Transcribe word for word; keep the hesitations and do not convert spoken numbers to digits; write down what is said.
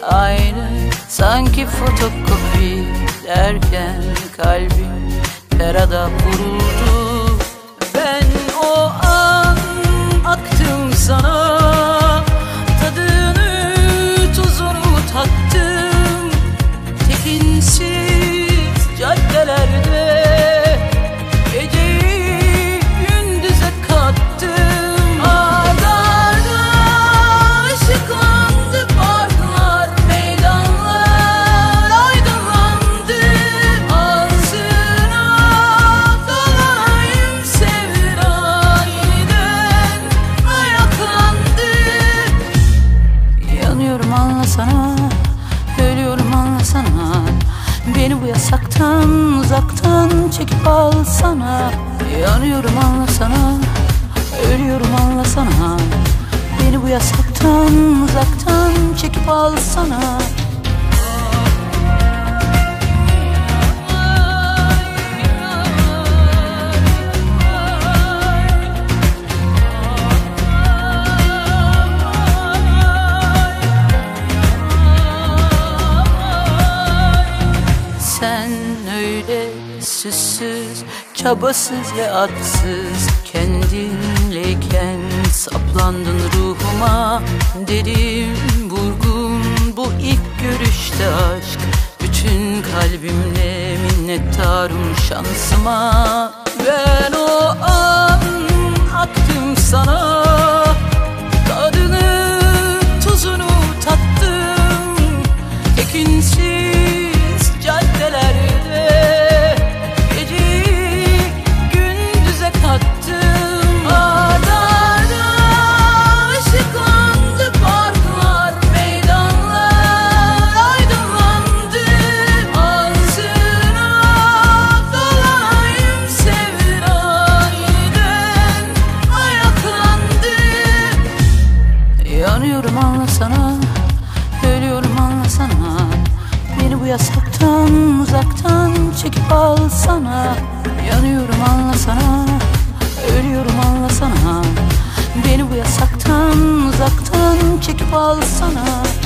aynı, sanki fotokopi derken kalbim terada vuruldu. Ben o an aktım sana, tadını tuzunu tattım. Tekinsiz caddelerde geceyi gündüze kattım. Arda'da ışıklandı parklar, meydanlar aydınlandı. Ağzına dolanayım sevir aniden ayaklandı. Yanıyorum anlasana, ölüyorum anlasana. Beni bu yasaktan uzaktan çekip alsana. Yanıyorum anlasana, ölüyorum anlasana. Beni bu yasaktan uzaktan çekip alsana. Sen öyle süssüz, çabasız ve atsız, kendinleyken saplandın ruhuma. Dedim vurgun bu ilk görüşte aşk, bütün kalbimle minnettarım şansıma. Ben o an aktım sana, tadını tuzunu tattım. Tekinsiz caddelerde geceyi gündüze kattım. Arda'da ışıklandı parklar, meydanlar aydınlandı. Ağzına dolanayım sevir aniden ayaklandı. Yanıyorum anlasana, ölüyorum anlasana. Beni bu yasaktan uzaktan çekip alsana. Yanıyorum anlasana, ölüyorum anlasana. Beni bu yasaktan uzaktan çekip alsana.